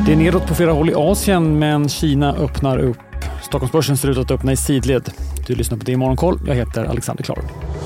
Det är nedåt på flera håll i Asien, men Kina öppnar upp. Stockholmsbörsen ser ut att öppna i sidled. Du lyssnar på det i Morgonkoll. Jag heter Alexander Klar.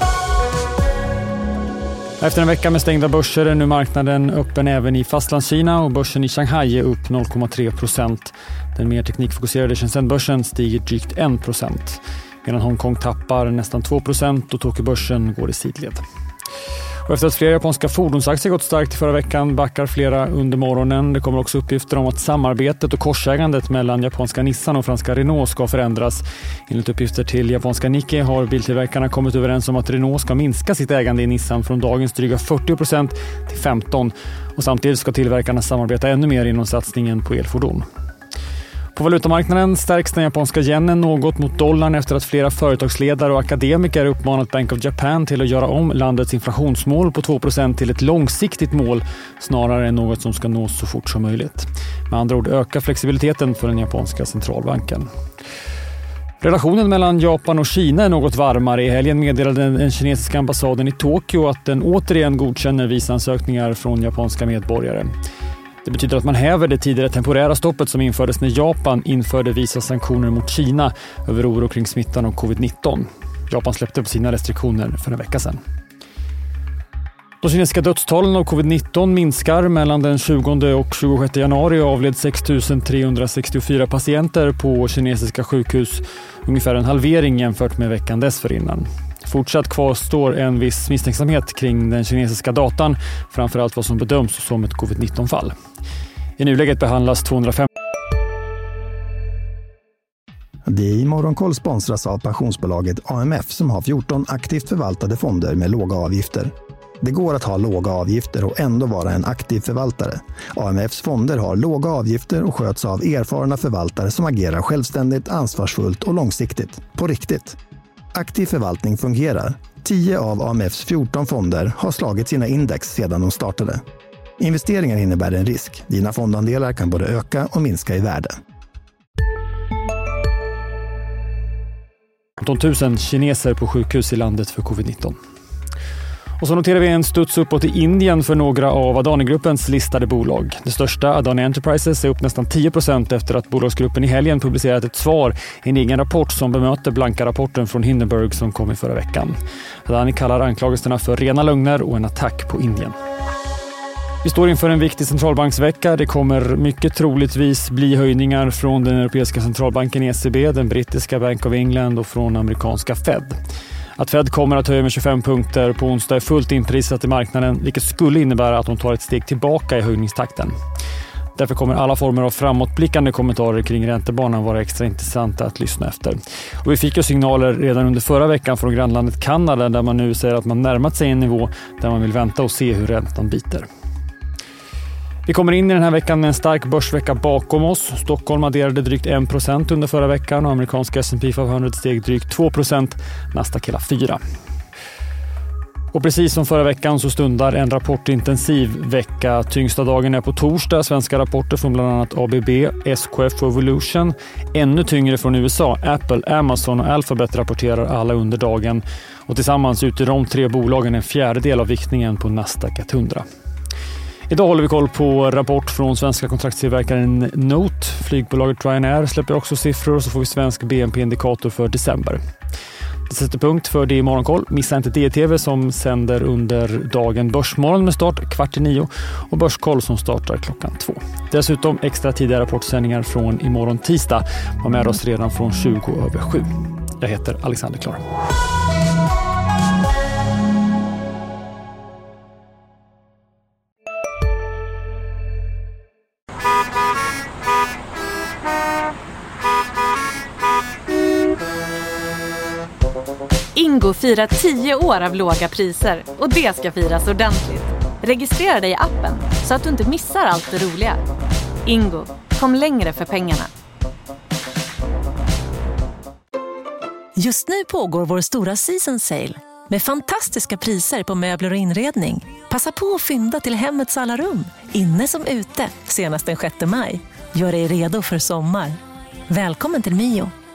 Efter en vecka med stängda börser är nu marknaden öppen även i Fastlandskina och börsen i Shanghai är upp 0,3%. Den mer teknikfokuserade Shenzhen-börsen stiger drygt 1%, medan Hongkong tappar nästan 2% och Tokyo-börsen går i sidled. Och efter att flera japanska fordonsaktier gått starkt förra veckan backar flera under morgonen. Det kommer också uppgifter om att samarbetet och korsägandet mellan japanska Nissan och franska Renault ska förändras. Enligt uppgifter till japanska Nikkei har biltillverkarna kommit överens om att Renault ska minska sitt ägande i Nissan från dagens dryga 40% till 15%. Och samtidigt ska tillverkarna samarbeta ännu mer inom satsningen på elfordon. På valutamarknaden stärks den japanska yenen något mot dollarn efter att flera företagsledare och akademiker uppmanat Bank of Japan till att göra om landets inflationsmål på 2% till ett långsiktigt mål snarare än något som ska nås så fort som möjligt. Med andra ord ökar flexibiliteten för den japanska centralbanken. Relationen mellan Japan och Kina är något varmare. I helgen meddelade den kinesiska ambassaden i Tokyo att den återigen godkänner visansökningar från japanska medborgare. Det betyder att man häver det tidigare temporära stoppet som infördes när Japan införde visasanktioner mot Kina över oro kring smittan av covid-19. Japan släppte på sina restriktioner för en vecka sedan. De kinesiska dödstalen av covid-19 minskar. Mellan den 20 och 26 januari avled 6 364 patienter på kinesiska sjukhus. Ungefär en halvering jämfört med veckan dessförinnan. Fortsatt kvarstår en viss misstänksamhet kring den kinesiska datan, framförallt vad som bedöms som ett covid-19-fall. I nuläget behandlas 205. Det i Morgonkoll sponsras av pensionsbolaget AMF som har 14 aktivt förvaltade fonder med låga avgifter. Det går att ha låga avgifter och ändå vara en aktiv förvaltare. AMFs fonder har låga avgifter och sköts av erfarna förvaltare som agerar självständigt, ansvarsfullt och långsiktigt. På riktigt. Aktiv förvaltning fungerar. 10 av AMFs 14 fonder har slagit sina index sedan de startade. Investeringen innebär en risk. Dina fondandelar kan både öka och minska i värde. 15 000 kineser på sjukhus i landet för covid-19. Och så noterar vi en studs uppåt i Indien för några av Adani-gruppens listade bolag. Det största, Adani Enterprises, är upp nästan 10% efter att bolagsgruppen i helgen publicerat ett svar i en egen rapport som bemöter blanka rapporten från Hindenburg som kom i förra veckan. Adani kallar anklagelserna för rena lögner och en attack på Indien. Vi står inför en viktig centralbanksvecka. Det kommer mycket troligtvis bli höjningar från den europeiska centralbanken ECB, den brittiska Bank of England och från amerikanska Fed. Att Fed kommer att höja med 25 punkter på onsdag är fullt inprisat i marknaden, vilket skulle innebära att de tar ett steg tillbaka i höjningstakten. Därför kommer alla former av framåtblickande kommentarer kring räntebanan vara extra intressanta att lyssna efter. Och vi fick ju signaler redan under förra veckan från grannlandet Kanada där man nu säger att man närmat sig en nivå där man vill vänta och se hur räntan biter. Vi kommer in i den här veckan med en stark börsvecka bakom oss. Stockholm adderade drygt 1% under förra veckan och amerikanska S&P 500 steg drygt 2%, Nasdaq hela 4%. Och precis som förra veckan så stundar en rapportintensiv vecka. Tyngsta dagen är på torsdag. Svenska rapporter från bland annat ABB, SKF och Evolution. Ännu tyngre från USA. Apple, Amazon och Alphabet rapporterar alla under dagen. Och tillsammans utgör de 3 bolagen en fjärdedel av viktningen på Nasdaq 100. Idag håller vi koll på rapport från svenska kontraktstillverkaren Note. Flygbolaget Ryanair släpper också siffror och så får vi svensk BNP-indikator för december. Det sätter punkt för det i Morgonkoll. Missa inte DTV som sänder under dagen Börsmorgon med start 8:45 och Börskoll som startar 2:00. Dessutom extra tidiga rapportsändningar från imorgon tisdag. Var med oss redan från 7:20. Jag heter Alexander Klar. Ingo firar 10 år av låga priser och det ska firas ordentligt. Registrera dig i appen så att du inte missar allt det roliga. Ingo, kom längre för pengarna. Just nu pågår vår stora season sale med fantastiska priser på möbler och inredning. Passa på att fynda till hemmets alla rum, inne som ute, senast den 6 maj. Gör dig redo för sommar. Välkommen till Mio.